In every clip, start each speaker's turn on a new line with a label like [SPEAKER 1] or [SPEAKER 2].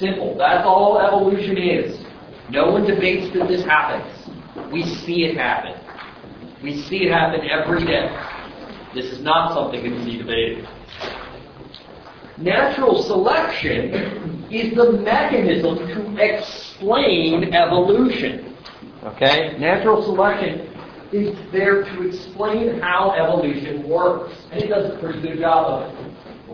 [SPEAKER 1] Simple. That's all evolution is. No one debates that this happens. We see it happen. We see it happen every day. This is not something that can be debated. Natural selection is the mechanism to explain evolution. Okay? Natural selection is there to explain how evolution works. And it does a pretty good job of it.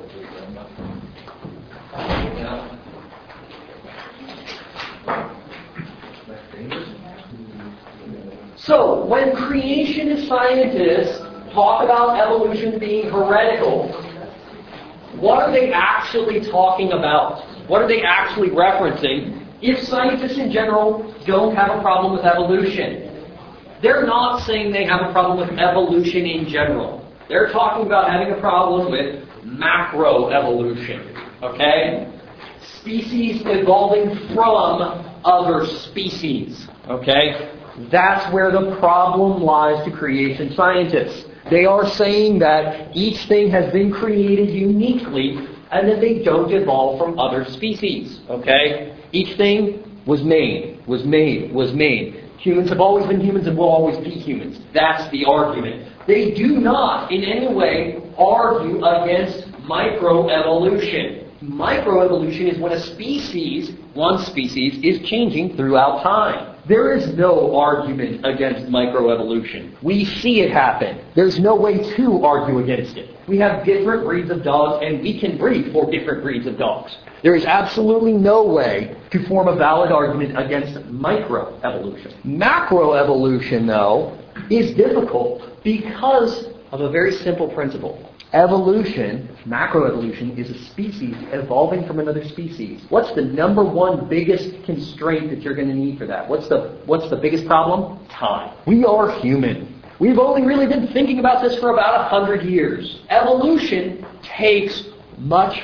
[SPEAKER 1] So, when creationist scientists talk about evolution being heretical, what are they actually talking about? What are they actually referencing if scientists in general don't have a problem with evolution? They're not saying they have a problem with evolution in general. They're talking about having a problem with macroevolution. Okay? Species evolving from other species. Okay? That's where the problem lies to creation scientists. They are saying that each thing has been created uniquely and that they don't evolve from other species. Okay? Each thing was made. Humans have always been humans and will always be humans. That's the argument. They do not in any way argue against microevolution. Microevolution is when a species, one species, is changing throughout time. There is no argument against microevolution. We see it happen. There's no way to argue against it. We have different breeds of dogs, and we can breed 4 different breeds of dogs. There is absolutely no way to form a valid argument against microevolution. Macroevolution, though, is difficult because of a very simple principle. Evolution, macroevolution, is a species evolving from another species. What's the number one biggest constraint that you're going to need for that? What's the biggest problem? Time. We are human. We've only really been thinking about this for about 100 years. Evolution takes much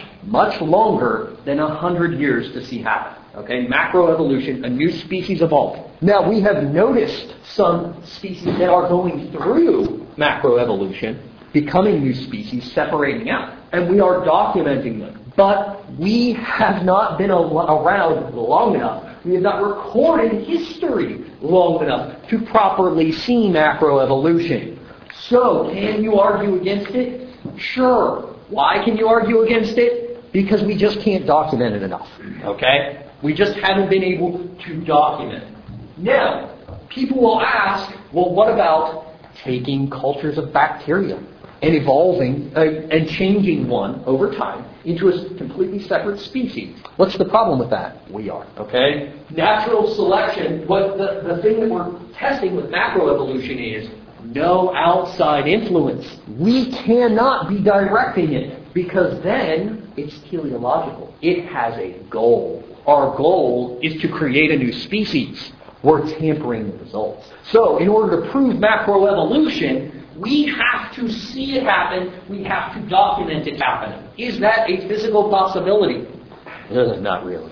[SPEAKER 1] longer than 100 years to see happen. Okay, macroevolution, a new species evolving. Now, we have noticed some species that are going through macroevolution, becoming new species, separating out. And we are documenting them. But we have not been around long enough. We have not recorded history long enough to properly see macroevolution. So, can you argue against it? Sure. Why can you argue against it? Because we just can't document it enough. Okay? We just haven't been able to document it. Now, people will ask, well, what about taking cultures of bacteria and evolving and changing one over time into a completely separate species? What's the problem with that? We are. Okay? Natural selection, what the thing that we're testing with macroevolution is no outside influence. We cannot be directing it because then it's teleological. It has a goal. Our goal is to create a new species. We're tampering the results. So, in order to prove macroevolution, we have to see it happen. We have to document it happening. Is that a physical possibility? Not really.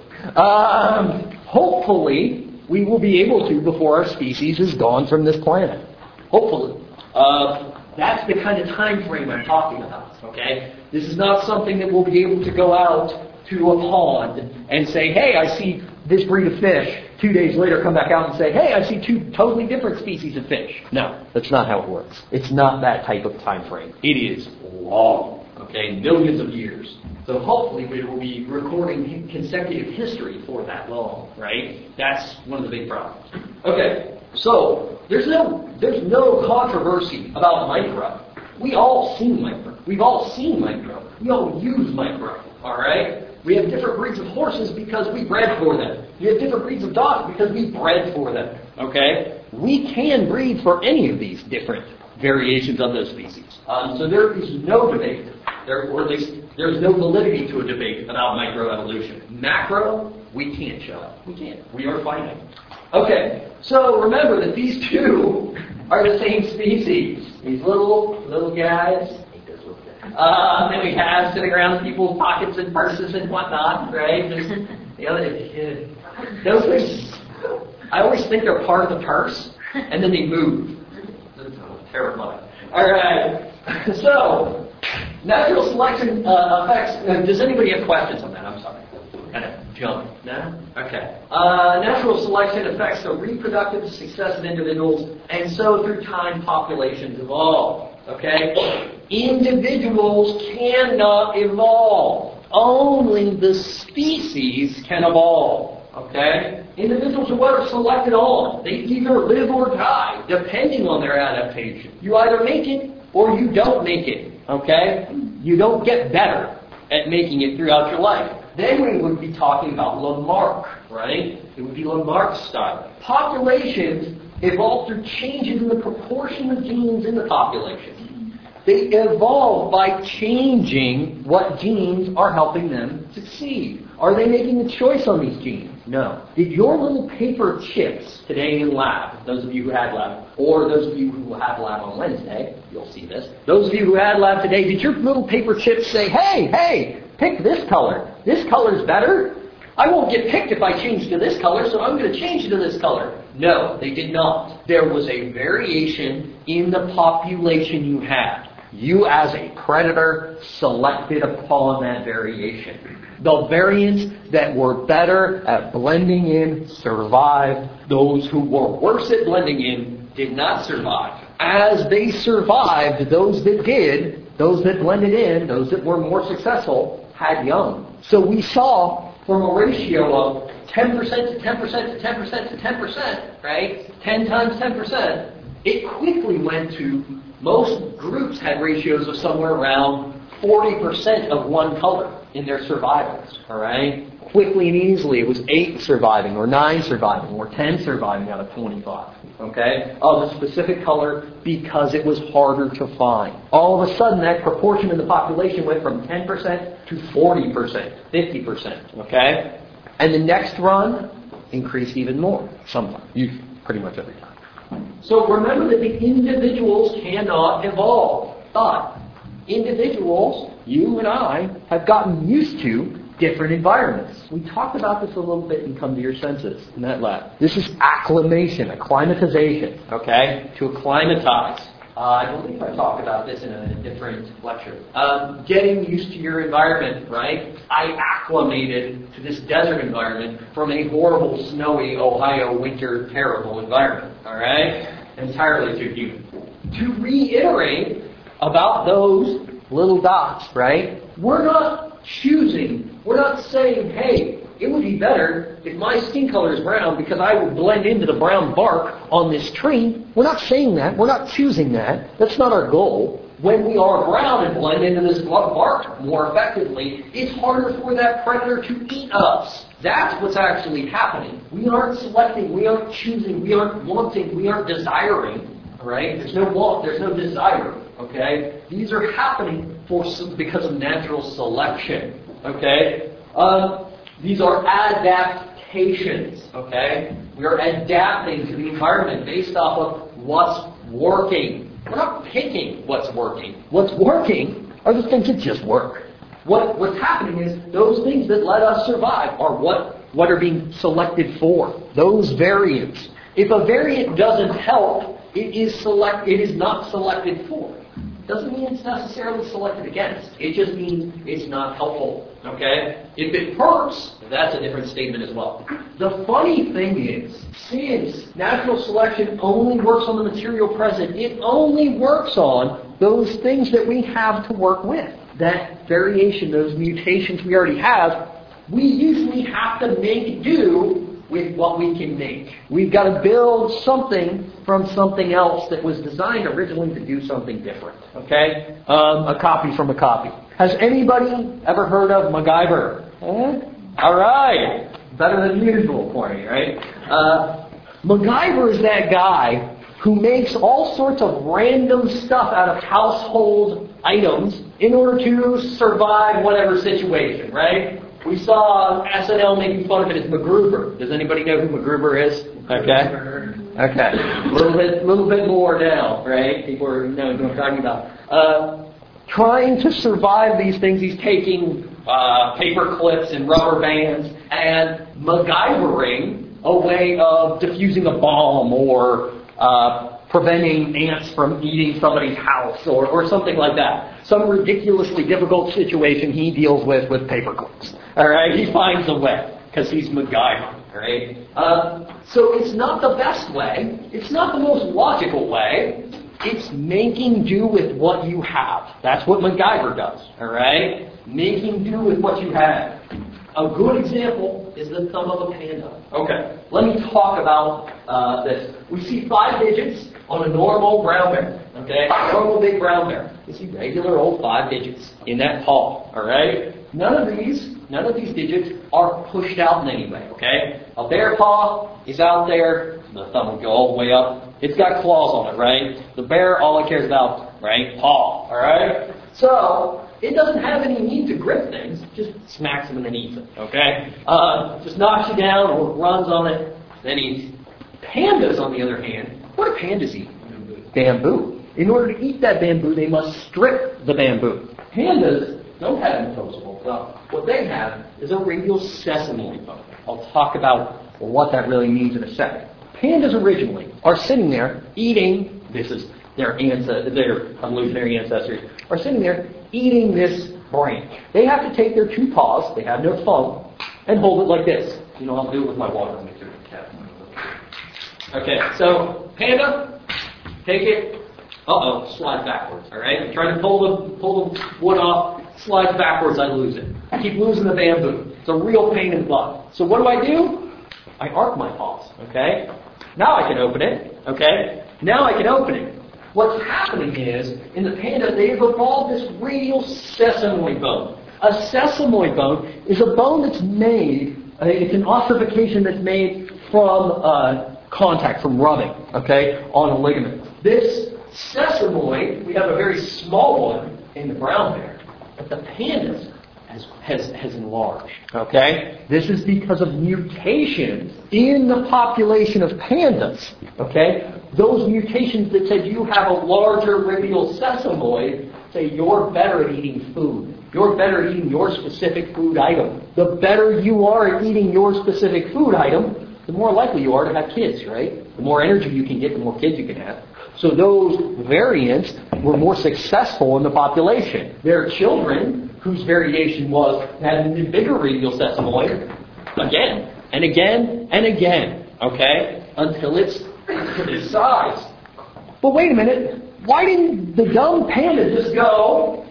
[SPEAKER 1] Hopefully, we will be able to before our species is gone from this planet. Hopefully. That's the kind of time frame I'm talking about. Okay? This is not something that we'll be able to go out to a pond and say, hey, I see this breed of fish. 2 days later, come back out and say, hey, I see 2 totally different species of fish. No, that's not how it works. It's not that type of time frame. It is long. Okay? Millions of years. So hopefully we will be recording consecutive history for that long. Right? That's one of the big problems. Okay. So, there's no controversy about micro. We all see micro. We've all seen micro. We all use micro. Alright? We have different breeds of horses because we bred for them. We have different breeds of dogs because we bred for them. Okay? We can breed for any of these different variations of those species. So there is no debate, or at least there's no validity to a debate about microevolution. Macro, we can't show. We can't. We are finite. Okay, so remember that these 2 are the same species. These little guys. That we have sitting around people's pockets and purses and whatnot, right? Those things, I always think they're part of the purse, and then they move. That's terrifying. All right, so natural selection affects. Does anybody have questions on that? I'm sorry. jump? No? Okay. Natural selection affects the reproductive success of individuals, and so through time, populations evolve. Okay? Individuals cannot evolve. Only the species can evolve. Okay? Individuals are what are selected on. They either live or die, depending on their adaptation. You either make it or you don't make it. Okay? You don't get better at making it throughout your life. Then we would be talking about Lamarck, right? It would be Lamarck style. Populations evolve through changes in the proportion of genes in the population. They evolve by changing what genes are helping them succeed. Are they making a choice on these genes? No. Did your little paper chips today in lab, those of you who had lab, or those of you who will have lab on Wednesday, you'll see this. Those of you who had lab today, did your little paper chips say, hey, pick this color. This color's better. I won't get picked if I change to this color, so I'm going to change to this color. No, they did not. There was a variation in the population you had. You, as a predator, selected upon that variation. The variants that were better at blending in survived. Those who were worse at blending in did not survive. As they survived, those that did, those that blended in, those that were more successful, had young. So we saw from a ratio of 10% to 10% to 10% to 10%, right? 10 times 10%, it quickly went to most groups had ratios of somewhere around 40% of one color in their survivals, all right? Quickly and easily, it was 8 surviving, or 9 surviving, or 10 surviving out of 25, okay, of a specific color because it was harder to find. All of a sudden, that proportion in the population went from 10% to 40%, 50%, okay? And the next run increased even more, sometimes, pretty much every time. So remember that the individuals cannot evolve, but individuals, you and I, have gotten used to different environments. We talked about this a little bit in Come to Your Senses in that lab. This is acclimation, acclimatization, okay? To acclimatize. I believe I talked about this in a different lecture. Getting used to your environment, right? I acclimated to this desert environment from a horrible, snowy Ohio winter, terrible environment, all right? Entirely too humid. To reiterate about those little dots, right? We're not choosing, we're not saying, hey, it would be better if my skin color is brown because I would blend into the brown bark on this tree. We're not saying that. We're not choosing that. That's not our goal. When we are brown and blend into this bark more effectively, it's harder for that predator to eat us. That's what's actually happening. We aren't selecting, we aren't choosing, we aren't wanting, we aren't desiring. Right? There's no want, there's no desire. Okay? These are happening because of natural selection. Okay? These are adaptations, okay? We are adapting to the environment based off of what's working. We're not picking what's working. What's working are the things that just work. What's happening is those things that let us survive are what are being selected for. Those variants. If a variant doesn't help, it is not selected for. Doesn't mean it's necessarily selected against. It just means it's not helpful. Okay? If it hurts, that's a different statement as well. The funny thing is, since natural selection only works on the material present, it only works on those things that we have to work with. That variation, those mutations we already have, we usually have to make do with what we can make. We've got to build something from something else that was designed originally to do something different. Okay? A copy from a copy. Has anybody ever heard of MacGyver? All right. Better than usual for you, right? MacGyver is that guy who makes all sorts of random stuff out of household items in order to survive whatever situation, right? We saw SNL making fun of it as MacGruber. Does anybody know who MacGruber is? Okay. A little bit more now, right? People are knowing what I'm talking about. Trying to survive these things, he's taking paper clips and rubber bands and MacGyvering a way of diffusing a bomb or preventing ants from eating somebody's house or something like that. Some ridiculously difficult situation he deals with paper clips. All right, he finds a way. because he's MacGyver, right? So it's not the best way. It's not the most logical way. It's making do with what you have. That's what MacGyver does, all right? Making do with what you have. A good example is the thumb of a panda. Okay, let me talk about this. We see 5 digits on a normal brown bear. Okay, normal big brown bear. You see regular old 5 digits in that paw. All right. None of these digits are pushed out in any way. Okay, a bear paw is out there. The thumb would go all the way up. It's got claws on it, right? The bear, all it cares about, right? Paw. All right. So it doesn't have any need to grip things. Just smacks them and then eats it. Okay. Just knocks you down or runs on it, then eats. Pandas, on the other hand, what do pandas eat? Bamboo. In order to eat that bamboo, they must strip the bamboo. Pandas don't have opposable thumb. What they have is a radial sesame bone. I'll talk about what that really means in a second. Pandas originally are sitting there eating, this is their evolutionary ancestors, are sitting there eating this branch. They have to take their 2 paws, they have no thumb, and hold it like this. You know, I'll do it with my water mixer. Okay, so panda, take it. Slide backwards. All right, try to pull the wood off. Slides backwards, I lose it. I keep losing the bamboo. It's a real pain in the butt. So what do? I arc my paws. Okay, now I can open it. Okay, now I can open it. What's happening is in the panda they've evolved this radial sesamoid bone. A sesamoid bone is a bone that's made. It's an ossification that's made from contact, from rubbing, okay, on a ligament. This sesamoid, we have a very small one in the brown bear, but the pandas has enlarged, okay? This is because of mutations in the population of pandas, okay? Those mutations that said you have a larger radial sesamoid say you're better at eating food. You're better at eating your specific food item. The better you are at eating your specific food item, the more likely you are to have kids, right? The more energy you can get, the more kids you can have. So those variants were more successful in the population. There are children whose variation was had a bigger radial sesamoid again and again and again, okay, until it's to this size. But wait a minute, why didn't the dumb panda just go?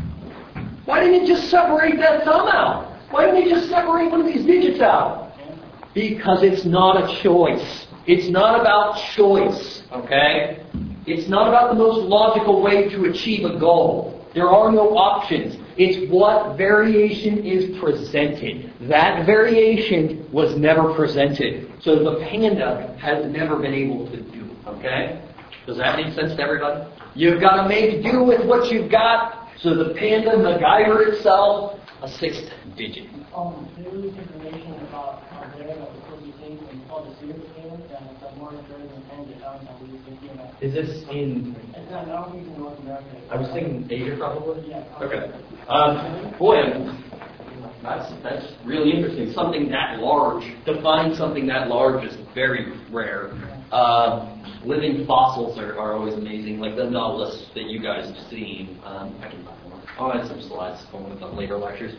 [SPEAKER 1] Why didn't it just separate that thumb out? Why didn't it just separate one of these digits out? Because it's not a choice. It's not about choice, okay? It's not about the most logical way to achieve a goal. There are no options. It's what variation is presented. That variation was never presented. So the panda has never been able to do, okay? Does that make sense to everybody? You've got to make do with what you've got. So the panda MacGyver itself, a 6th digit.
[SPEAKER 2] There is information about there that was supposed to be taken and called the serious scale, and the more encouraging and the times that we were thinking about.
[SPEAKER 1] Is this in...
[SPEAKER 2] It's not now in North America.
[SPEAKER 1] I was thinking Asia probably?
[SPEAKER 2] Yeah.
[SPEAKER 1] Okay. That's really interesting. Something that large, to find something that large is very rare. Living fossils are always amazing, like the Nautilus that you guys have seen. I'll add some slides for one of the later lectures.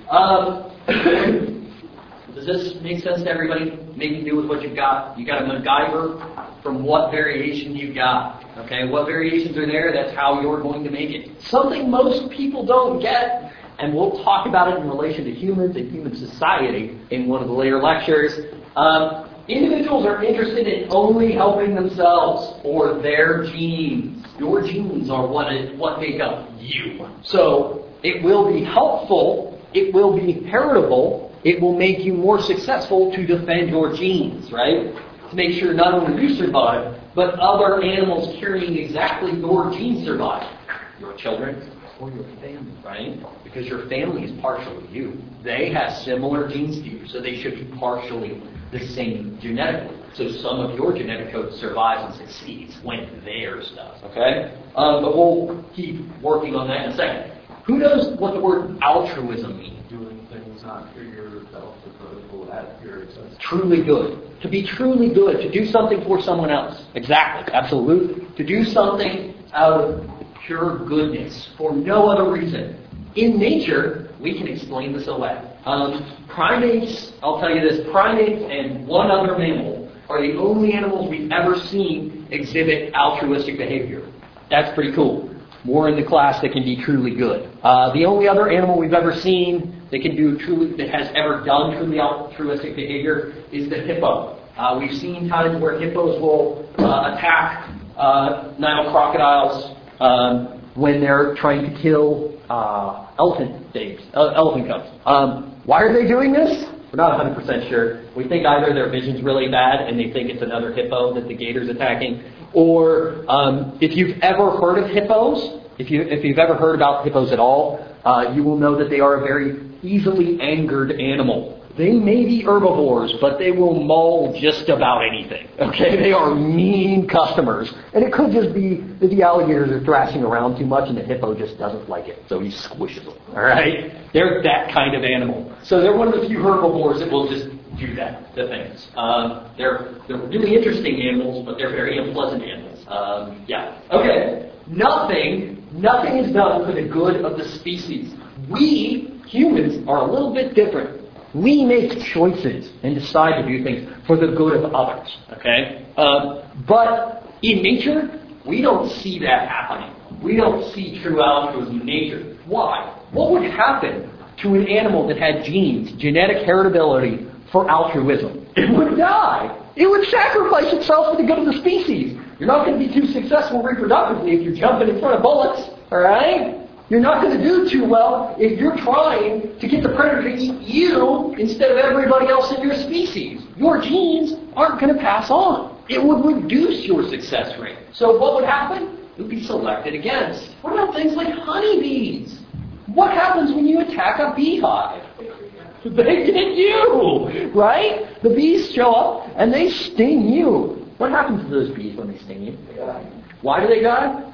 [SPEAKER 1] Does this make sense to everybody? Making do with what you've got. You got a MacGyver from what variation you got. Okay, what variations are there? That's how you're going to make it. Something most people don't get, and we'll talk about it in relation to humans and human society in one of the later lectures. Individuals are interested in only helping themselves or their genes. Your genes are what make up you. So it will be helpful, it will be heritable, it will make you more successful to defend your genes, right? To make sure not only you survive, but other animals carrying exactly your genes survive. Your children or your family, right? Because your family is partially you. They have similar genes to you, so they should be partially the same genetically. So some of your genetic code survives and succeeds when theirs does. Okay? But we'll keep working on that in a second. Who knows what the word altruism means?
[SPEAKER 3] Doing things not for yourself, but at your expense.
[SPEAKER 1] Truly good. To be truly good. To do something for someone else. Exactly. Absolutely. To do something out of pure goodness for no other reason. In nature, we can explain this away. Primates, I'll tell you this, primates and one other mammal are the only animals we've ever seen exhibit altruistic behavior. That's pretty cool. More in the class that can be truly good. The only other animal we've ever seen that has ever done truly altruistic behavior is the hippo. We've seen times where hippos will attack Nile crocodiles when they're trying to kill elephant cubs. Why are they doing this? We're not 100% sure. We think either their vision's really bad and they think it's another hippo that the gator's attacking, or if you've ever heard of hippos, if you've ever heard about hippos at all, you will know that they are a very easily angered animal. They may be herbivores, but they will maul just about anything. Okay, they are mean customers. And it could just be that the alligators are thrashing around too much and the hippo just doesn't like it, so he squishes them. All right? They're that kind of animal. So they're one of the few herbivores that will just do that to things. They're really interesting animals, but they're very unpleasant animals. Okay. Nothing is done for the good of the species. We, humans, are a little bit different. We make choices and decide to do things for the good of others. Okay? But in nature, we don't see that happening. We don't see true altruism in nature. Why? What would happen to an animal that had genes, genetic heritability for altruism? It would die. It would sacrifice itself for the good of the species. You're not going to be too successful reproductively if you're jumping in front of bullets. All right? You're not going to do too well if you're trying to get the predator to eat you instead of everybody else in your species. Your genes aren't going to pass on. It would reduce your success rate. So what would happen? It would be selected against. What about things like honeybees? What happens when you attack a beehive? They get you, right? The bees show up and they sting you. What happens to those bees when they sting you? Why do they die?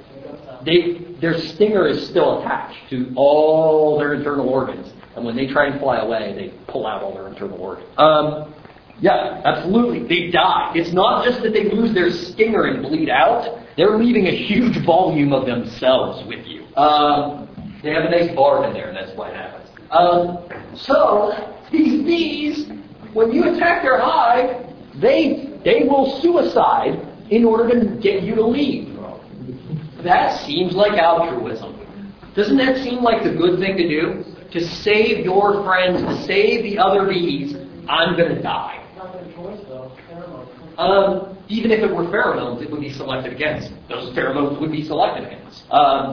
[SPEAKER 1] Their stinger is still attached to all their internal organs. And when they try and fly away, they pull out all their internal organs. Yeah, absolutely. They die. It's not just that they lose their stinger and bleed out. They're leaving a huge volume of themselves with you. They have a nice barb in there, and that's why it happens. So, these bees, when you attack their hive, they will suicide in order to get you to leave. That seems like altruism. Doesn't that seem like the good thing to do? To save your friends, to save the other bees, I'm going to die.
[SPEAKER 2] Not their choice, though. Pheromones.
[SPEAKER 1] Even if it were pheromones, it would be selected against. Those pheromones would be selected against.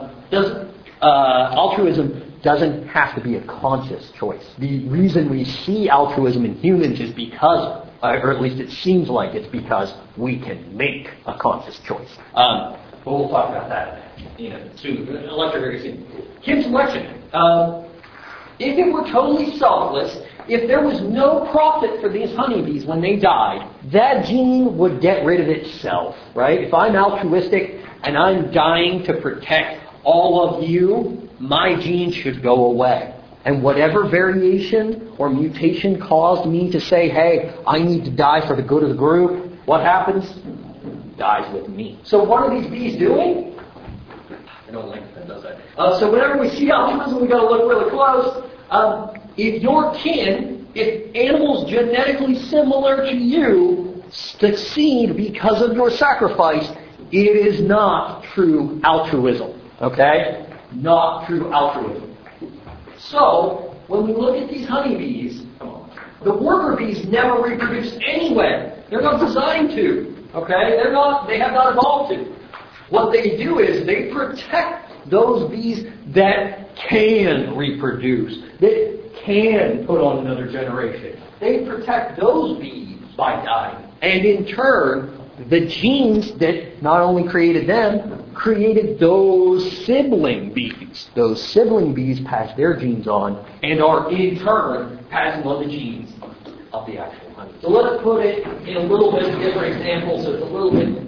[SPEAKER 1] Altruism doesn't have to be a conscious choice. The reason we see altruism in humans is because, or at least it seems like it's because we can make a conscious choice. But we'll talk about that soon. Lecture very soon. Kim selection. If it were totally selfless, if there was no profit for these honeybees when they died, that gene would get rid of itself, right? If I'm altruistic and I'm dying to protect all of you, my gene should go away. And whatever variation or mutation caused me to say, hey, I need to die for the good of the group, what happens? Dies with me. So what are these bees doing? I don't like that, does that? So whenever we see altruism, we've got to look really close. If your kin, if animals genetically similar to you succeed because of your sacrifice, it is not true altruism. Okay? Not true altruism. So, when we look at these honeybees, the worker bees never reproduce anyway. They're not designed to. Okay? They have not evolved to. What they do is they protect those bees that can reproduce, that can put on another generation. They protect those bees by dying. And in turn, the genes that not only created them, created those sibling bees. Those sibling bees pass their genes on and are in turn passing on the genes of the actual honey. So let's put it in a little bit different example so it's a little bit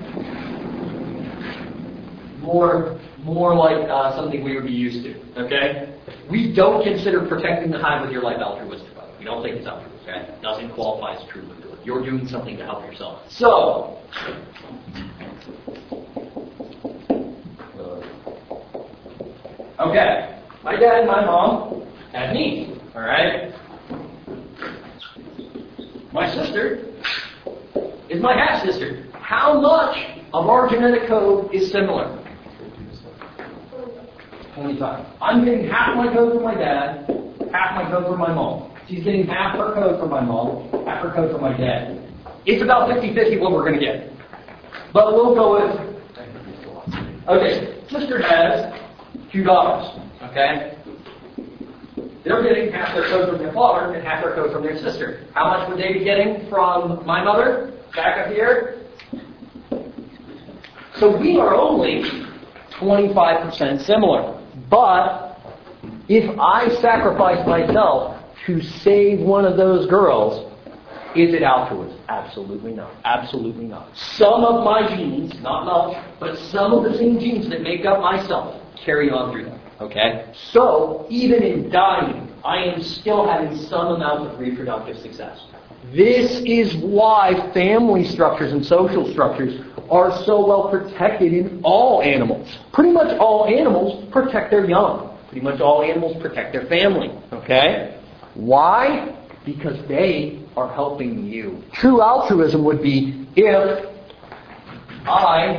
[SPEAKER 1] more like something we would be used to. Okay? We don't consider protecting the hive with your life altruistic. We don't think it's altruistic. Okay? It doesn't qualify as truly good. You're doing something to help yourself. So, okay, my dad and my mom had me. All right? My sister is my half-sister. How much of our genetic code is similar? 25. I'm getting half my code from my dad, half my code from my mom. She's getting half her code from my mom, half her code from my dad. It's about 50-50 what we're going to get. But we'll go with... Okay, sister has 2 daughters. Okay? They're getting half their code from their father and half their code from their sister. How much would they be getting from my mother? Back up here. So we are only 25% similar. But if I sacrifice myself to save one of those girls, is it altruism? Absolutely not. Absolutely not. Some of my genes, not much, but some of the same genes that make up myself carry on through them. Okay? So, even in dying, I am still having some amount of reproductive success. This is why family structures and social structures are so well protected in all animals. Pretty much all animals protect their young. Pretty much all animals protect their family. Okay? Why? Because they are helping you. True altruism would be if I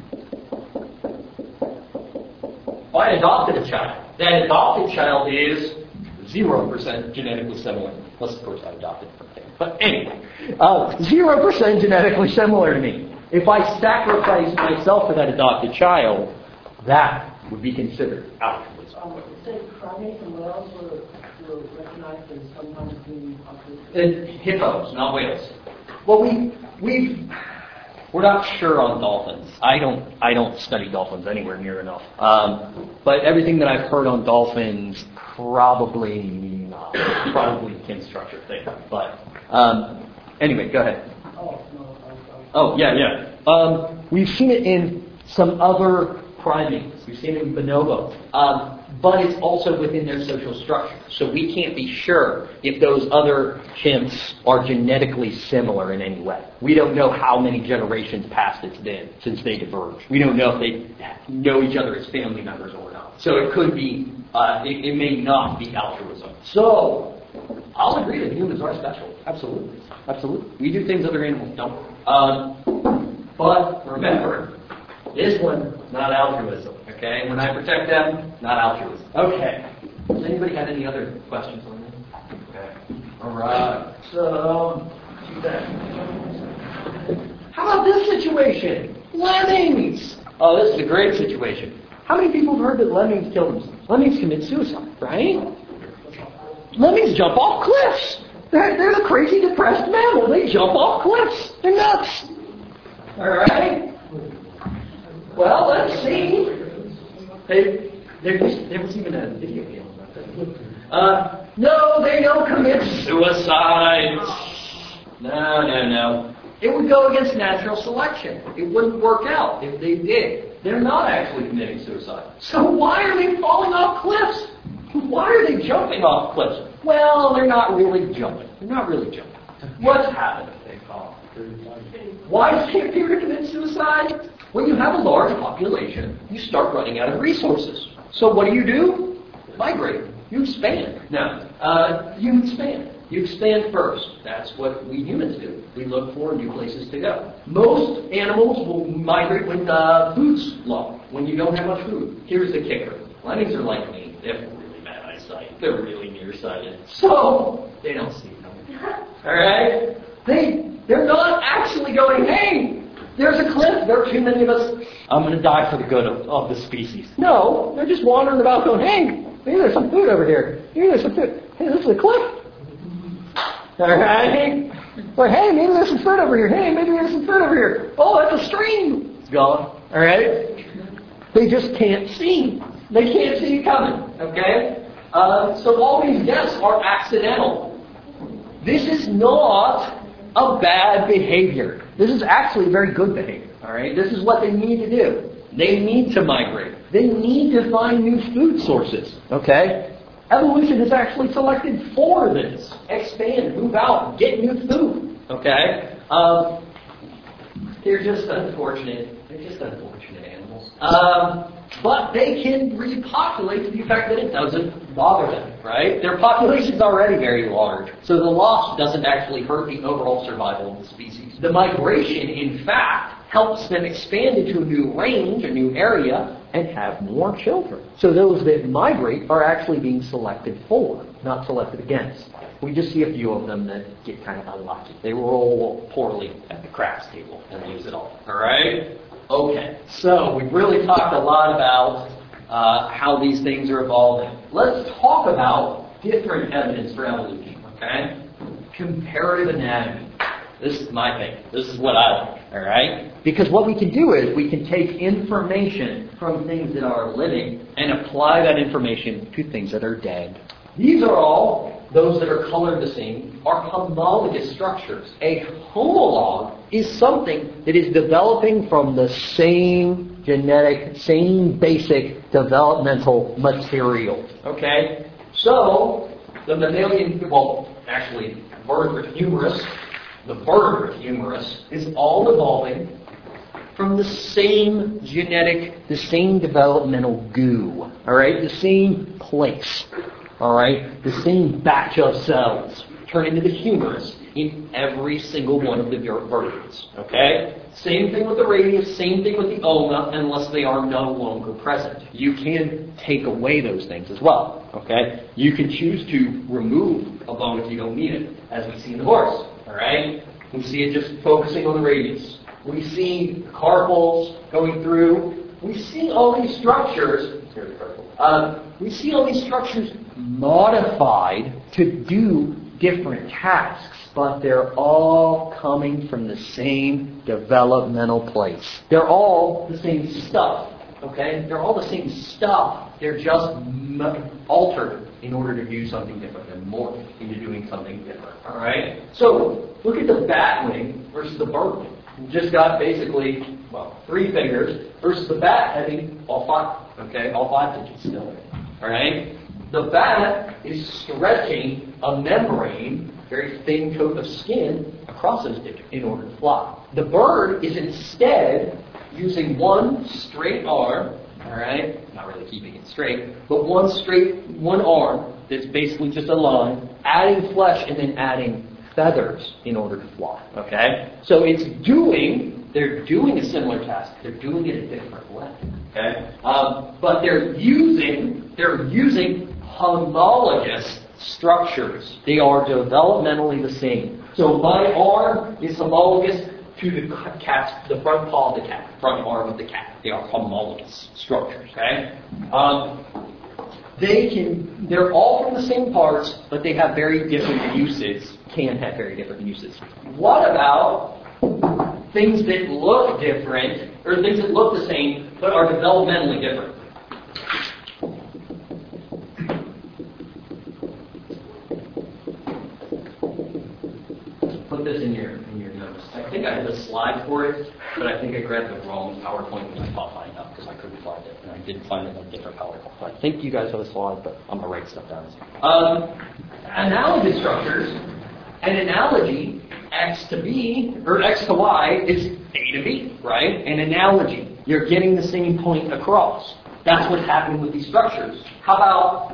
[SPEAKER 1] adopted a child. That adopted child is 0% genetically similar. Unless, of course, I adopted something. But anyway, 0% genetically similar to me. If I sacrifice myself for that adopted child, that would be considered altruism.
[SPEAKER 2] Say primates and whales were recognized as sometimes being altruistic.
[SPEAKER 1] And hippos, not whales. Well, we're not sure on dolphins. I don't study dolphins anywhere near enough. But everything that I've heard on dolphins, probably not. Probably kin structure thing. But anyway, go ahead. Oh, yeah. We've seen it in some other primates. We've seen it in bonobos. But it's also within their social structure. So we can't be sure if those other chimps are genetically similar in any way. We don't know how many generations past it's been since they diverged. We don't know if they know each other as family members or not. So it could be, it may not be altruism. So, I'll agree that humans are special. Absolutely. Absolutely. We do things other animals don't. But remember, this one, not altruism. Okay? When I protect them, not altruism. Okay. Does anybody have any other questions on this? Okay. All right. So, how about this situation? Lemmings. Oh, this is a great situation. How many people have heard that lemmings kill themselves? Lemmings commit suicide, right? Lemmings jump off cliffs. They're the crazy, depressed mammal. They jump off cliffs. They're nuts. All right. Well, let's see. There was even a video game about that. No, they don't commit suicide. No. It would go against natural selection. It wouldn't work out if they did. They're not actually committing suicide. So why are they falling off cliffs? Why are they jumping off cliffs? Well, they're not really jumping. What's happened? Why does it appear to commit suicide? When you have a large population, you start running out of resources. So what do? Migrate. You expand. No. You expand. You expand first. That's what we humans do. We look for new places to go. Most animals will migrate when food's low, when you don't have much food. Here's the kicker. Lemmings are like me. They have really bad eyesight. They're really nearsighted. So, they don't see them. Alright? They're not actually going, hey, there's a cliff, there are too many of us. I'm going to die for the good of the species. No, they're just wandering about going, hey, maybe there's some food over here. Maybe there's some food. Hey, this is a cliff. Alright? Or, hey, maybe there's some food over here. Hey, maybe there's some food over here. Oh, that's a stream. It's gone. Alright? They just can't see. They can't see it coming. Okay? So all these deaths are accidental. This is not a bad behavior. This is actually very good behavior. Alright? This is what they need to do. They need to migrate. They need to find new food sources. Okay? Evolution is actually selected for this. Expand, move out, get new food. Okay? They're just unfortunate. They're just unfortunate animals. But they can repopulate to the effect that it doesn't bother them, right? Their population's already very large, so the loss doesn't actually hurt the overall survival of the species. The migration, in fact, helps them expand into a new range, a new area, and have more children. So those that migrate are actually being selected for, not selected against. We just see a few of them that get kind of unlucky. They roll poorly at the craps table and lose it all. All right? Okay. So we've really talked a lot about how these things are evolving. Let's talk about different evidence for evolution. Okay? Comparative anatomy. This is my thing. This is what I like. All right? Because what we can do is we can take information from things that are living and apply that information to things that are dead. These are all, those that are colored the same, are homologous structures. A homologue is something that is developing from the same genetic, same basic developmental material. Okay? So, the mammalian, well, actually, vertebrate humerus, the vertebrate humerus is all evolving from the same genetic, the same developmental goo. All right? The same place. All right, the same batch of cells turn into the humerus in every single one of the vertebrates. Okay? Same thing with the radius, same thing with the ulna, unless they are no longer present. You can take away those things as well. Okay? You can choose to remove a bone if you don't need it, as we see in the horse. All right? We see it just focusing on the radius. We see carpals going through. We see all these structures. We see all these structures modified to do different tasks, but they're all coming from the same developmental place. They're all the same stuff, okay? They're all the same stuff. They're just altered in order to do something different and morph into doing something different, all right? So, look at the bat wing versus the bird wing. You just got basically, 3 fingers versus the bat having all 5, okay? All 5 digits still, all right? The bat is stretching a membrane, very thin coat of skin, across those digits in order to fly. The bird is instead using one straight arm, all right? Not really keeping it straight, but one arm that's basically just a line, adding flesh and then adding feathers in order to fly, okay? So they're doing a similar task. They're doing it a different way, okay? But they're using homologous structures. They are developmentally the same. So my arm is homologous to the front paw of the cat, front arm of the cat. They are homologous structures, okay? They're all from the same parts, but they have very different uses, can have very different uses. What about things that look different, or things that look the same, but are developmentally different? Put this in your notes. I think I had a slide for it, but I think I grabbed the wrong PowerPoint when I thought mine up because I couldn't find it, and I didn't find it in a different PowerPoint. I think you guys have a slide, but I'm going to write stuff down. Analogous structures. An analogy, X to B, or X to Y, is A to B, right? An analogy. You're getting the same point across. That's what's happening with these structures. How about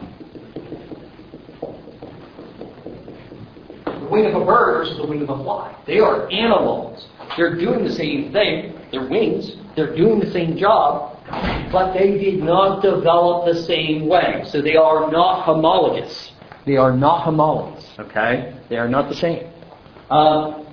[SPEAKER 1] the wing of a bird versus the wing of a fly? They are analogs. They're doing the same thing. They're wings. They're doing the same job, but they did not develop the same way. So they are not homologous. They are not homologous, okay? They are not the same. How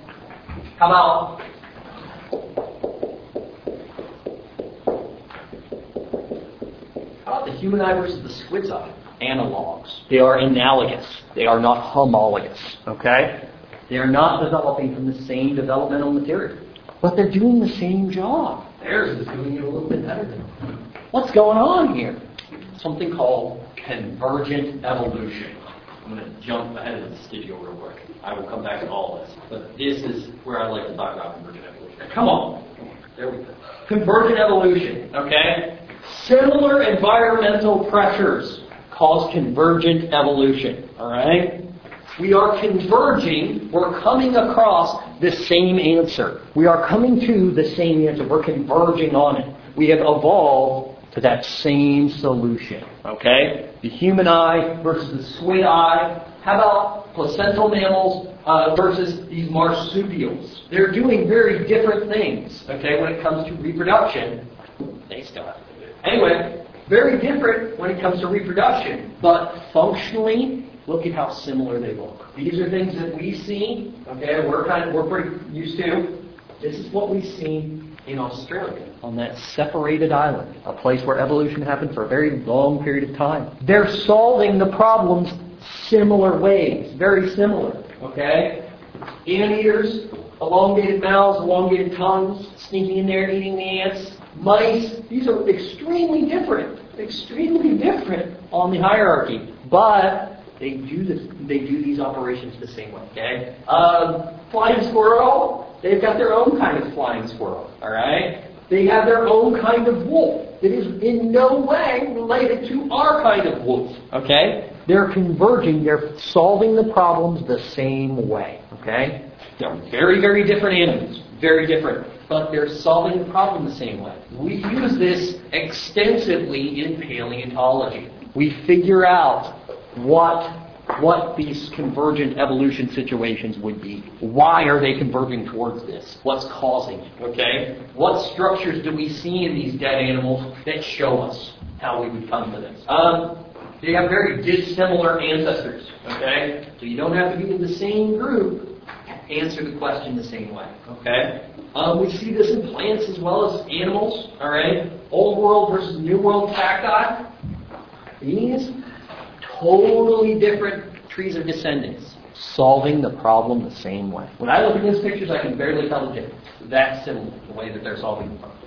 [SPEAKER 1] about the human eye versus the squid's eye? Analogs. They are analogous. They are not homologous, okay? They are not developing from the same developmental material, but they're doing the same job. Theirs is doing it a little bit better than them. What's going on here? Something called convergent evolution. I'm going to jump ahead of the studio real quick. I will come back to all this. But this is where I like to talk about convergent evolution. Come on. There we go. Convergent evolution, okay? Similar environmental pressures cause convergent evolution, all right? We are converging. We're coming across the same answer. We are coming to the same answer. We're converging on it. We have evolved to that same solution. Okay? The human eye versus the squid eye. How about placental mammals versus these marsupials? They're doing very different things, okay, when it comes to reproduction. They still have to do it. Anyway, very different when it comes to reproduction. But functionally, look at how similar they look. These are things that we see, okay, we're pretty used to. This is what we see in Australia, on that separated island, a place where evolution happened for a very long period of time. They're solving the problems similar ways, very similar, okay? Anteaters, elongated mouths, elongated tongues, sneaking in there, eating the ants. Mice, these are extremely different on the hierarchy, but they do these operations the same way, okay? Flying squirrel, they've got their own kind of flying squirrel, all right? They have their own kind of wolf that is in no way related to our kind of wolf, okay? They're converging, they're solving the problems the same way, okay? They're very, very different animals, very different, but they're solving the problem the same way. We use this extensively in paleontology. We figure out what these convergent evolution situations would be. Why are they converging towards this? What's causing it, okay? What structures do we see in these dead animals that show us how we would come to this? They have very dissimilar ancestors, okay? So you don't have to be in the same group to answer the question the same way, okay? We see this in plants as well as animals, all right? Old world versus new world cacti. These totally different trees of descendants, solving the problem the same way. When I look at these pictures, I can barely tell the difference. That's similar, the way that they're solving the problem.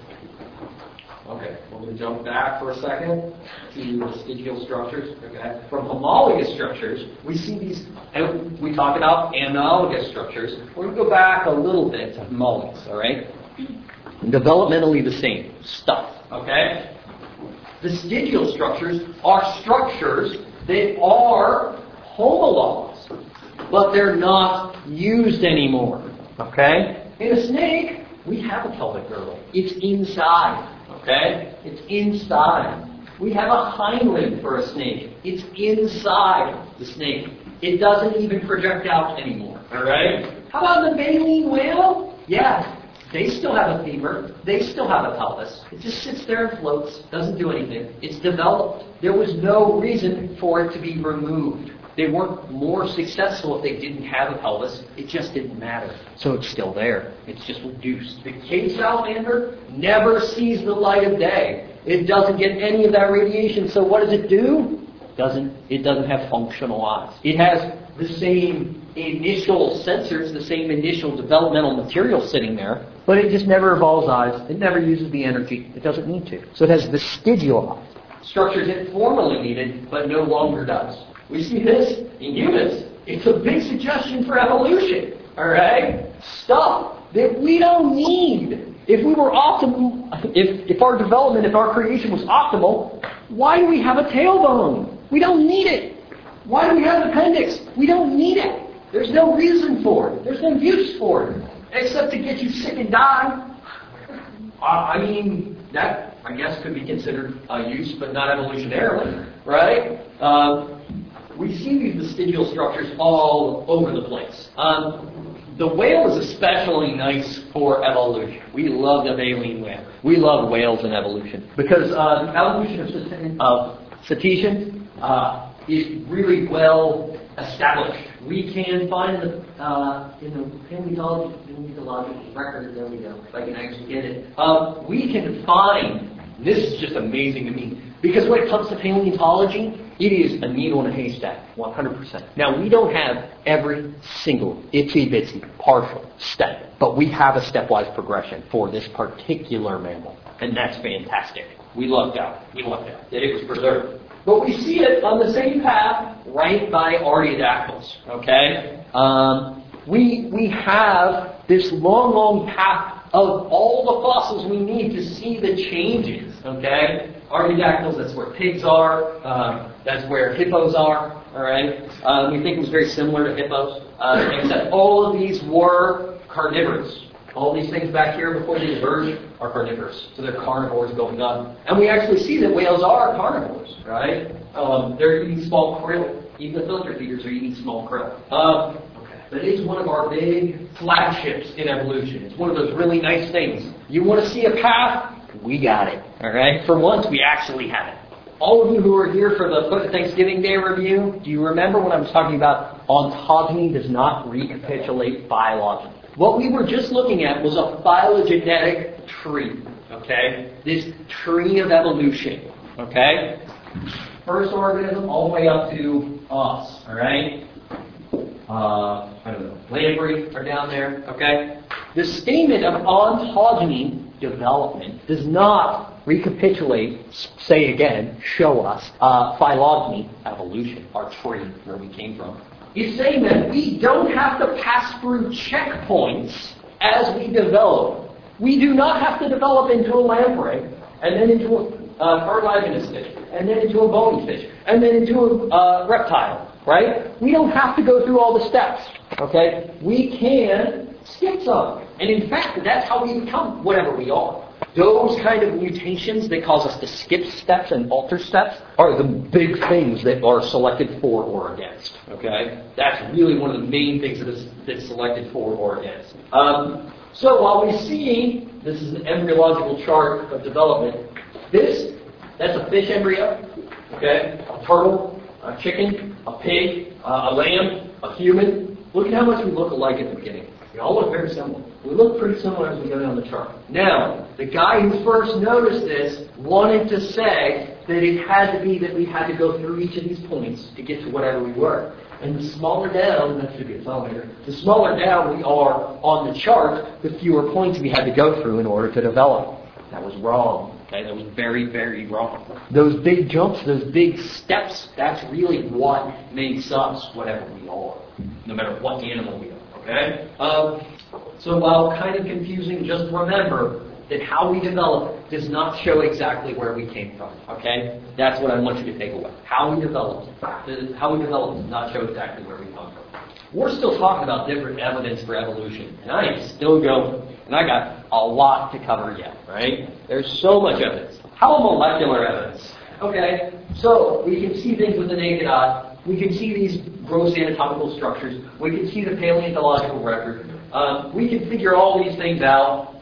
[SPEAKER 1] Okay, we're going to jump back for a second to vestigial structures. Okay, from homologous structures, we see these. And we talk about analogous structures. We're going to go back a little bit to homologous. All right, developmentally the same stuff. Okay, vestigial structures are structures that are homologs, but they're not used anymore. Okay, in a snake, we have a pelvic girdle. It's inside. Okay? It's inside. We have a hind limb for a snake. It's inside the snake. It doesn't even project out anymore. Alright? How about the baleen whale? Yeah, they still have a femur. They still have a pelvis. It just sits there and floats. Doesn't do anything. It's developed. There was no reason for it to be removed. They weren't more successful if they didn't have a pelvis. It just didn't matter. So it's still there. It's just reduced. The cave salamander never sees the light of day. It doesn't get any of that radiation. So what does it do? It doesn't have functional eyes. It has the same initial sensors, the same initial developmental material sitting there, but it just never evolves eyes. It never uses the energy. It doesn't need to. So it has vestigial eyes. Structures it formerly needed, but no longer does. We see this in humans. It's a big suggestion for evolution. All right? Stuff that we don't need. If we were optimal, if our development, if our creation was optimal, why do we have a tailbone? We don't need it. Why do we have an appendix? We don't need it. There's no reason for it. There's no use for it. Except to get you sick and die. I mean, that, I guess, could be considered a use, but not evolutionarily. Right? We see these vestigial structures all over the place. The whale is especially nice for evolution. We love the baleen whale. We love whales in evolution. Because the evolution of cetaceans is really well established. We can find in the paleontological record, there we go, if I can actually get it, we can find, this is just amazing to me, because when it comes to paleontology, it is a needle in a haystack, 100%. Now, we don't have every single itsy-bitsy partial step, but we have a stepwise progression for this particular mammal, and that's fantastic. We lucked out. That it was preserved. But we see it on the same path right by Artiodactyls, okay? We have this long path of all the fossils we need to see the changes, okay? Artiodactyls, that's where pigs are. That's where hippos are. All right. We think it was very similar to hippos, except all of these were carnivorous. All these things back here before they diverge are carnivorous. So they're carnivores going up. And we actually see that whales are carnivores, right? They're eating small krill. Even the filter feeders are eating small krill. But it is one of our big flagships in evolution. It's one of those really nice things. You want to see a path? We got it. All right? For once, we actually have it. All of you who are here for the Thanksgiving Day review, do you remember when I was talking about ontogeny does not recapitulate phylogeny? What we were just looking at was a phylogenetic tree, okay? This tree of evolution, okay? First organism all the way up to us, all right? I don't know, lamprey are down there, okay? The statement of ontogeny development does not recapitulate, say again, show us, phylogeny, evolution, our tree, where we came from. It's saying that we don't have to pass through checkpoints as we develop. We do not have to develop into a lamprey, and then into a cartilaginous fish, and then into a bony fish, and then into a reptile, right? We don't have to go through all the steps, okay? We can skip some. And in fact, that's how we become whatever we are. Those kind of mutations that cause us to skip steps and alter steps are the big things that are selected for or against. Okay? That's really one of the main things that's selected for or against. So while we see, this is an embryological chart of development, that's a fish embryo, okay? A turtle, a chicken, a pig, a lamb, a human. Look at how much we look alike at the beginning. We all look very similar. We look pretty similar as we go down the chart. Now, the guy who first noticed this wanted to say that it had to be that we had to go through each of these points to get to whatever we were. And the smaller down, that should be a centimeter, the smaller down we are on the chart, the fewer points we had to go through in order to develop. That was wrong. Okay, that was very, very wrong. Those big jumps, those big steps, that's really what makes us whatever we are, no matter what animal we are. Okay? So while kind of confusing, just remember that how we develop does not show exactly where we came from. Okay? That's what I want you to take away. How we develop does not show exactly where we come from. We're still talking about different evidence for evolution, and I am still going. And I got a lot to cover yet, right? There's so much evidence. How molecular evidence? Okay, so we can see things with the naked eye. We can see these gross anatomical structures. We can see the paleontological record. We can figure all these things out.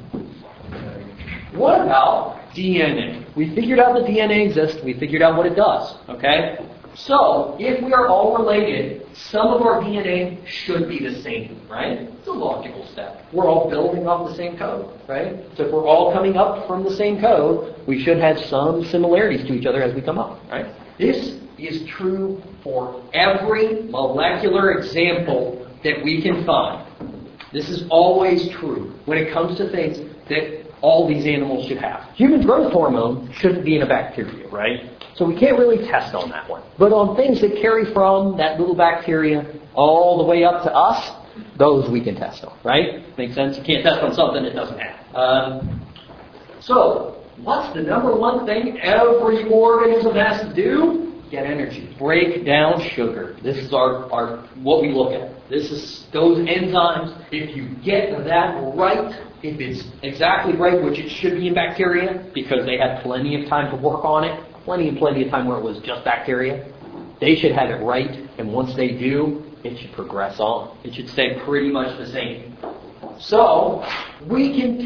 [SPEAKER 1] What about DNA? We figured out that DNA exists. We figured out what it does, okay? So, if we are all related, some of our DNA should be the same, right? It's a logical step. We're all building off the same code, right? So if we're all coming up from the same code, we should have some similarities to each other as we come up, right? This is true for every molecular example that we can find. This is always true when it comes to things that all these animals should have. Human growth hormone shouldn't be in a bacteria, right? So we can't really test on that one. But on things that carry from that little bacteria all the way up to us, those we can test on, right? Makes sense? You can't test on something it doesn't have. So, what's the number one thing every organism has to do? Get energy. Break down sugar. This is our what we look at. This is those enzymes. If you get that right, if it's exactly right, which it should be in bacteria, because they had plenty of time to work on it, plenty of time where it was just bacteria, they should have it right, and once they do, it should progress on. It should stay pretty much the same. So, we can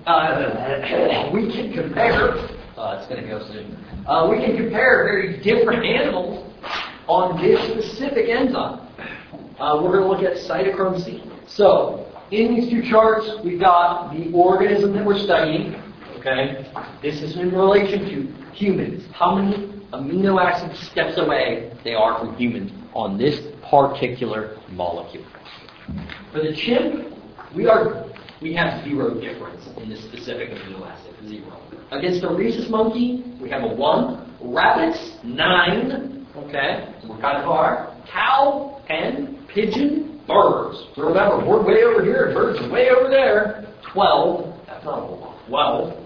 [SPEAKER 1] compare, it's going to go soon, we can compare very different animals on this specific enzyme. We're going to look at cytochrome C. So, in these two charts, we've got the organism that we're studying. Okay? This is in relation to humans. How many amino acid steps away they are from humans on this particular molecule. For the chimp, we have zero difference in this specific amino acid. Zero. Against the rhesus monkey, we have a 1. Rabbits, 9. Okay? So we're kind of far. Cow, 10. Pigeon, birds. So remember, we're way over here, birds are way over there. 12. That's not a whole lot. 12.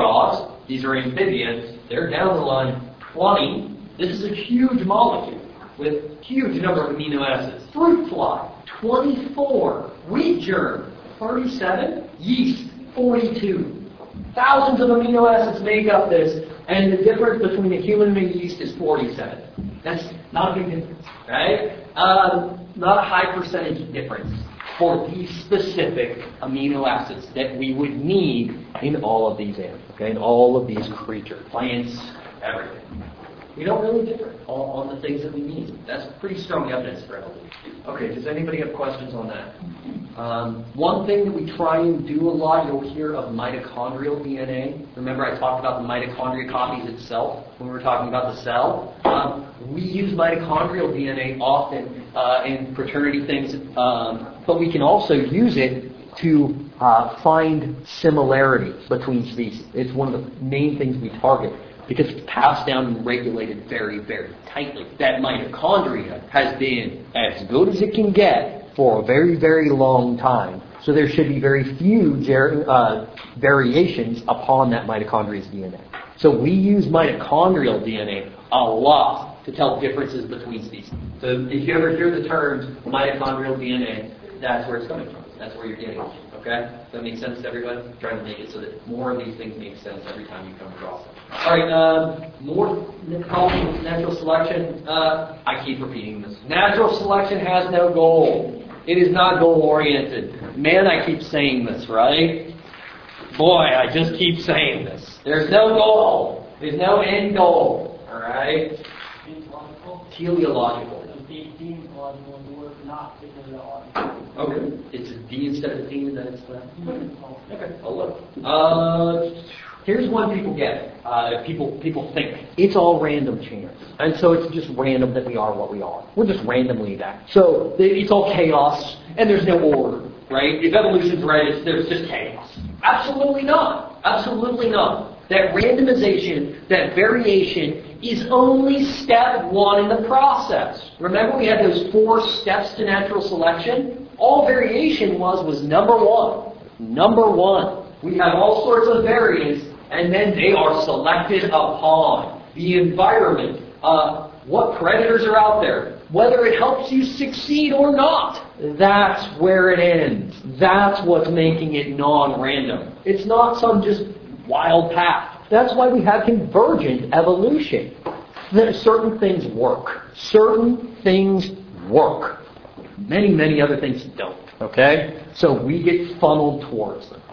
[SPEAKER 1] Bullfrogs, these are amphibians, they're down the line. 20. This is a huge molecule. with huge number of amino acids. Fruit fly, 24. Wheat germ, 37. Yeast, 42. Thousands of amino acids make up this, and the difference between a human and a yeast is 47. That's not a big difference, right? Not a high percentage difference for these specific amino acids that we would need in all of these animals, okay, in all of these creatures, plants, everything. We don't really differ on the things that we need. That's pretty strong evidence for evolution. Okay, does anybody have questions on that? One thing that we try and do a lot, you'll hear of mitochondrial DNA. Remember I talked about the mitochondria copies itself when we were talking about the cell? We use mitochondrial DNA often in fraternity things, but we can also use it to find similarities between species. It's one of the main things we target, because it's passed down and regulated very, very tightly. That mitochondria has been as good as it can get for a very, very long time. So there should be very few variations upon that mitochondria's DNA. So we use mitochondrial DNA a lot to tell differences between species. So if you ever hear the terms mitochondrial DNA, that's where it's coming from. That's where you're getting it. Okay? Does that make sense to everybody? I'm trying to make it so that more of these things make sense every time you come across them. All right, more natural selection. I keep repeating this. Natural selection has no goal. It is not goal-oriented. Man, I keep saying this, right? Boy, I just keep saying this. There's no goal. There's no end goal. All right? Teleological. Okay. It's a D instead of a D, and then it's that. Okay, I'll look. Here's one people get. People think it's all random chance. And so it's just random that we are what we are. We're just randomly that. So it's all chaos, and there's no order, right? If evolution's right, there's just chaos. Absolutely not. Absolutely not. That randomization, that variation, is only step one in the process. Remember we had those 4 steps to natural selection? All variation was number one. Number one. We have all sorts of variants, and then they are selected upon. The environment, what predators are out there, whether it helps you succeed or not. That's where it ends. That's what's making it non-random. It's not some just wild path. That's why we have convergent evolution. Certain things work. Certain things work. Many, many other things don't. Okay? So we get funneled towards them.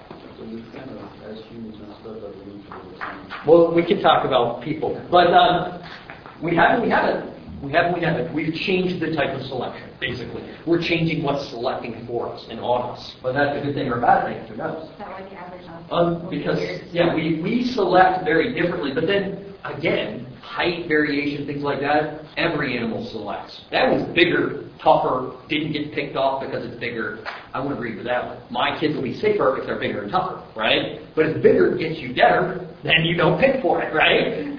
[SPEAKER 1] Well, we can talk about people. But we haven't. We've changed the type of selection, basically. We're changing what's selecting for us and on us. Whether that's a good thing or a bad thing, who knows?
[SPEAKER 4] Is that like the average?
[SPEAKER 1] Because, we select very differently. But then, again, height variation, things like that, every animal selects. That one's bigger, tougher, didn't get picked off because it's bigger. I wouldn't agree with that one. My kids will be safer if they're bigger and tougher, right? But if bigger gets you better, then you don't pick for it, right?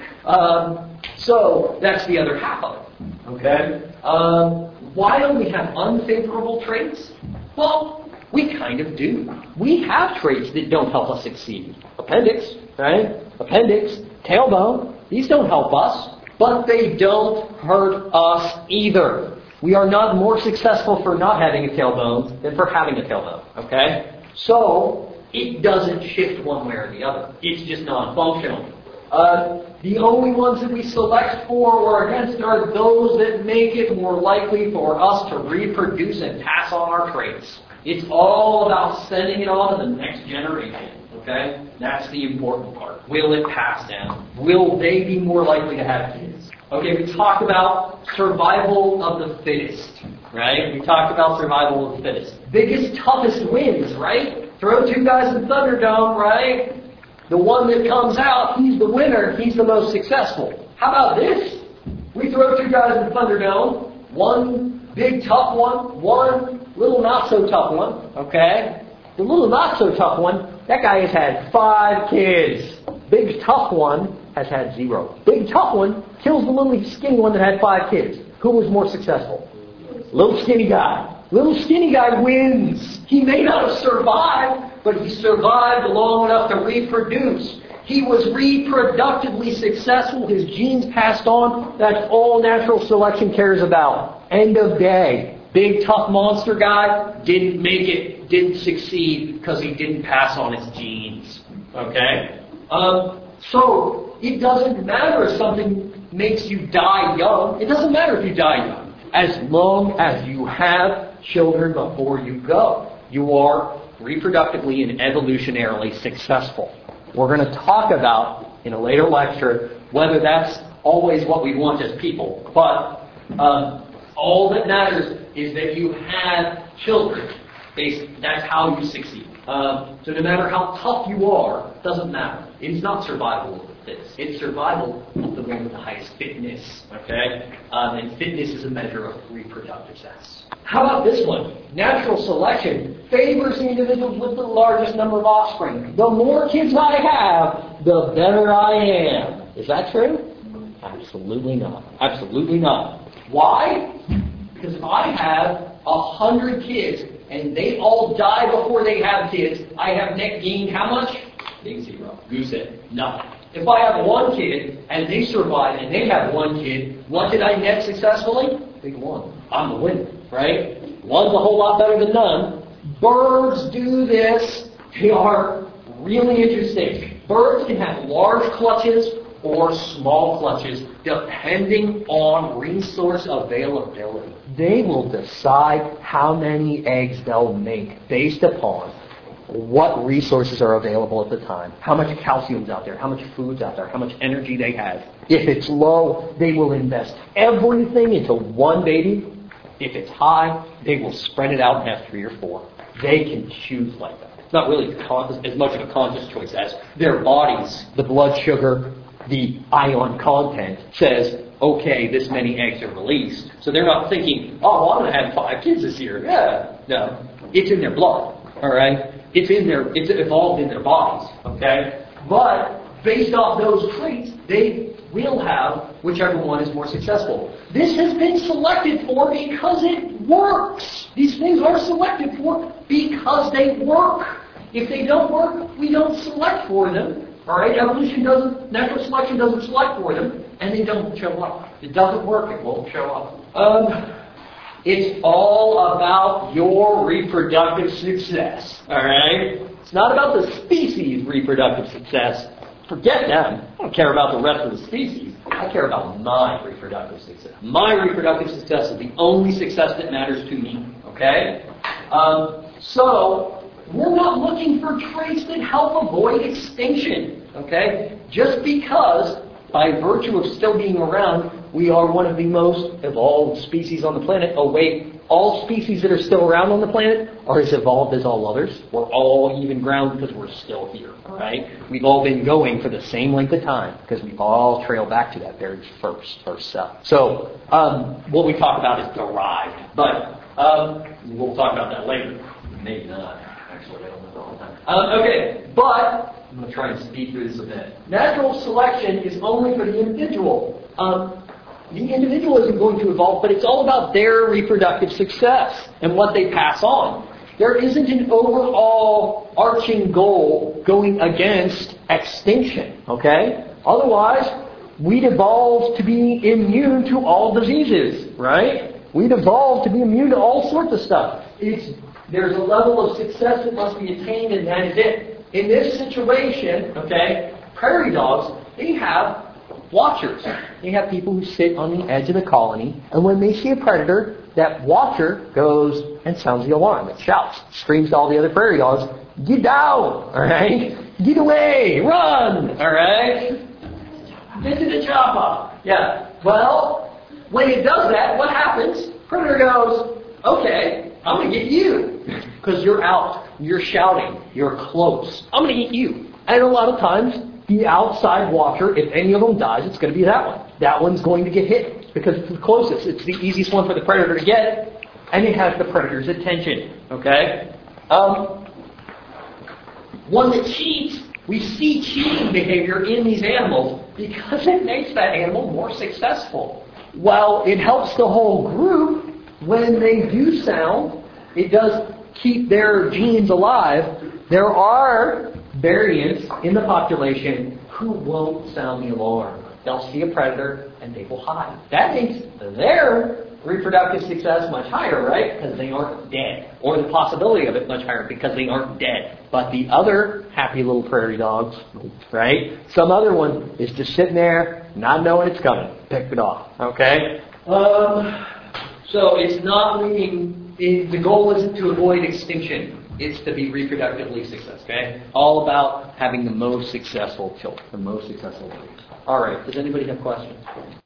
[SPEAKER 1] So that's the other half of it. Okay? Why don't we have unfavorable traits? Well, we kind of do. We have traits that don't help us succeed. Appendix, right? Appendix, tailbone. These don't help us, but they don't hurt us either. We are not more successful for not having a tailbone than for having a tailbone. Okay? So, it doesn't shift one way or the other. It's just non-functional. The only ones that we select for or against are those that make it more likely for us to reproduce and pass on our traits. It's all about sending it on to the next generation. Okay? That's the important part. Will it pass down? Will they be more likely to have kids? Okay, we talked about survival of the fittest. Right? We talked about survival of the fittest. Biggest, toughest wins, right? Throw 2 guys in Thunderdome, right? The one that comes out, he's the winner. He's the most successful. How about this? We throw 2 guys in Thunderdome. One big tough one. One little not so tough one. Okay? The little not so tough one, that guy has had 5 kids. Big tough one has had 0. Big tough one kills the little skinny one that had 5 kids. Who was more successful? Little skinny guy. Little skinny guy wins. He may not have survived, but he survived long enough to reproduce. He was reproductively successful. His genes passed on. That's all natural selection cares about. End of day. Big tough monster guy didn't make it, didn't succeed because he didn't pass on his genes. Okay? So it doesn't matter if something makes you die young. It doesn't matter if you die young. As long as you have children before you go, you are reproductively and evolutionarily successful. We're going to talk about, in a later lecture, whether that's always what we want as people. But all that matters is that you have children. That's how you succeed. So no matter how tough you are, it doesn't matter. It's not survival of the fittest. It's survival of the one with the highest fitness. Okay? And fitness is a measure of reproductive success. How about this one? Natural selection favors the individuals with the largest number of offspring. The more kids I have, the better I am. Is that true? Absolutely not. Absolutely not. Why? Because if I have 100 kids and they all die before they have kids, I have net gained how much? Big zero. Goose egg. Nothing. If I have one kid and they survive and they have one kid, what did I net successfully? Big one. I'm the winner, right? One's a whole lot better than none. Birds do this. They are really interesting. Birds can have large clutches or small clutches depending on resource availability. They will decide how many eggs they'll make based upon what resources are available at the time, how much calcium's out there, how much food's out there, how much energy they have. If it's low, they will invest everything into one baby. If it's high, they will spread it out and have 3 or 4. They can choose like that. It's not really as much of a conscious choice as their bodies, the blood sugar, the ion content says, okay, this many eggs are released. So they're not thinking, oh, well, I'm going to have 5 kids this year. Yeah. No. It's in their blood. All right? It's evolved in their bodies. Okay? But based off those traits, they will have whichever one is more successful. This has been selected for because it works. These things are selected for because they work. If they don't work, we don't select for them. All right, natural selection doesn't select for them, and they don't show up. It doesn't work, it won't show up. It's all about your reproductive success. All right? It's not about the species' reproductive success. Forget them. I don't care about the rest of the species. I care about my reproductive success. My reproductive success is the only success that matters to me. Okay? So, we're not looking for traits that help avoid extinction, okay? Just because, by virtue of still being around, we are one of the most evolved species on the planet. Oh wait, all species that are still around on the planet are as evolved as all others. We're all even ground because we're still here, right? We've all been going for the same length of time because we've all trailed back to that very first cell. So, what we talk about is derived, but we'll talk about that later. Maybe not. Actually, I don't know all the time. Okay, but I'm going to try and speed through this a bit. Natural selection is only for the individual. The individual isn't going to evolve, but it's all about their reproductive success and what they pass on. There isn't an overall arching goal going against extinction, okay? Otherwise, we'd evolve to be immune to all diseases, right? We'd evolve to be immune to all sorts of stuff. There's a level of success that must be attained, and that is it. In this situation, okay, prairie dogs, they have watchers. They have people who sit on the edge of the colony, and when they see a predator, that watcher goes and sounds the alarm. It shouts, screams to all the other prairie dogs, get down, all right? Get away, run, all right? Get to the chopper. Yeah. Well, when it does that, what happens? Predator goes, okay, I'm going to get you. Because you're out, you're shouting, you're close. I'm going to get you. And a lot of times, the outside watcher, if any of them dies, it's going to be that one. That one's going to get hit because it's the closest. It's the easiest one for the predator to get, and it has the predator's attention. Okay? One that cheats, we see cheating behavior in these animals because it makes that animal more successful. While it helps the whole group, when they do sound, it does keep their genes alive. There are variants in the population who won't sound the alarm. They'll see a predator and they will hide. That makes their reproductive success much higher, right? Because they aren't dead. Or the possibility of it much higher because they aren't dead. But the other happy little prairie dogs, right? Some other one is just sitting there, not knowing it's coming. Pick it off. Okay? So it's not the goal isn't to avoid extinction. It's to be reproductively successful. Okay? All about having the most successful children. The most successful babies. All right. Does anybody have questions?